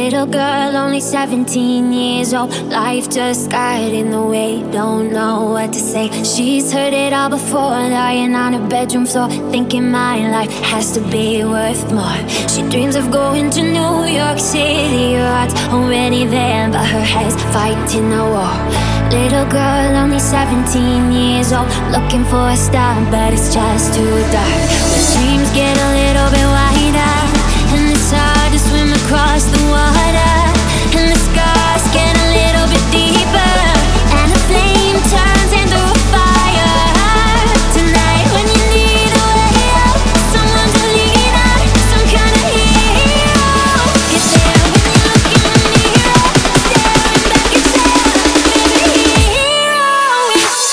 Little girl, only 17 years old. Life just got in the way, don't know what to say. She's heard it all before, lying on her bedroom floor, thinking my life has to be worth more. She dreams of going to New York City. Her heart's already there, but her head's fighting a war. Little girl, only 17 years old, looking for a star, but it's just too dark. The streams get a little bit wider, and it's hard to swim across the water, and the scars get a little bit deeper, and the flame turns into a fire. Tonight when you need a way out, someone to lean on, some kind of hero. It's there when you look in the mirror, staring back and saying, baby, hero is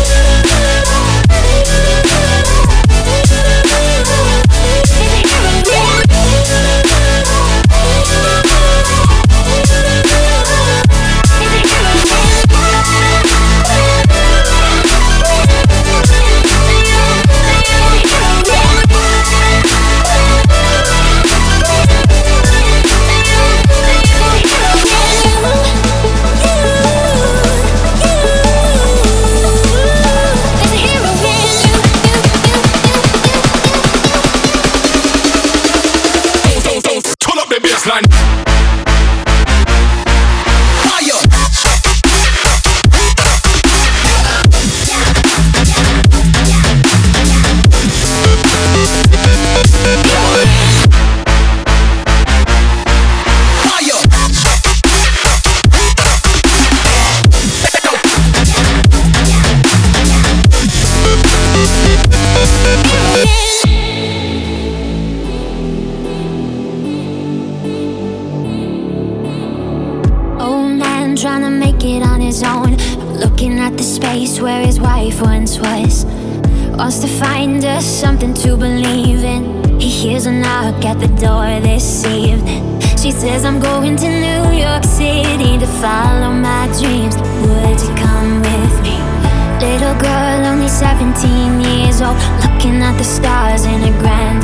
trying to make it on his own, looking at the space where his wife once was. Wants to find us something to believe in. He hears a knock at the door this evening. She says, I'm going to New York City to follow my dreams. Would you come with me? Little girl, only 17 years old, looking at the stars in a grand